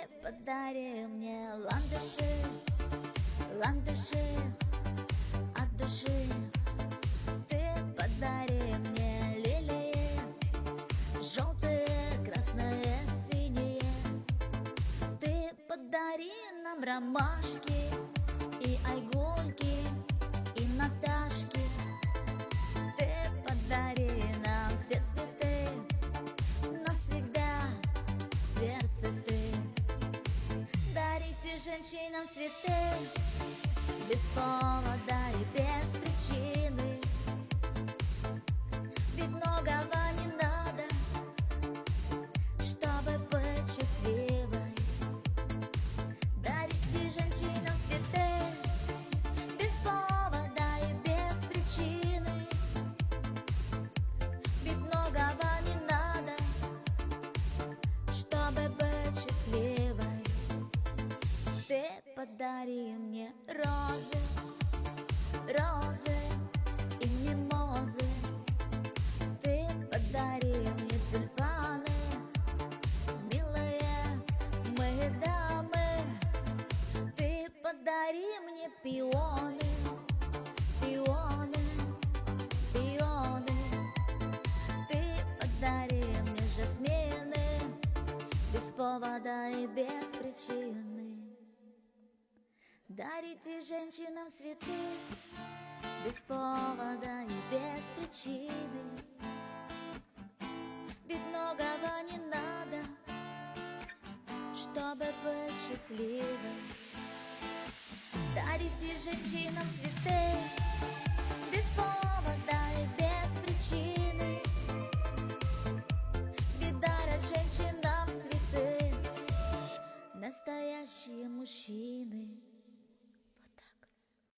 подари мне ландыши, ландыши от души. Ты подари мне лилии, желтые, красные, синие. Ты подари нам ромашки и айгульки, и Наташки. Ты подари нам все цветы, навсегда в сердце ты. Дарите женщинам цветы без повода и без причины, ведь многого не надо, чтобы быть счастливой. Дарите женщинам цветы без повода и без причины, ведь многого не надо, чтобы быть счастливой. Ты подари мне розы, розы и мимозы. Ты подари мне тюльпаны, милые мои дамы. Ты подари мне пионы, пионы, пионы. Ты подари мне жасмины без повода и без причины. Дарите женщинам цветы без повода и без причины, ведь многого не надо, чтобы быть счастливой. Дарите женщинам цветы без повода и без причины, ведь дарят женщинам цветы настоящие мужчины.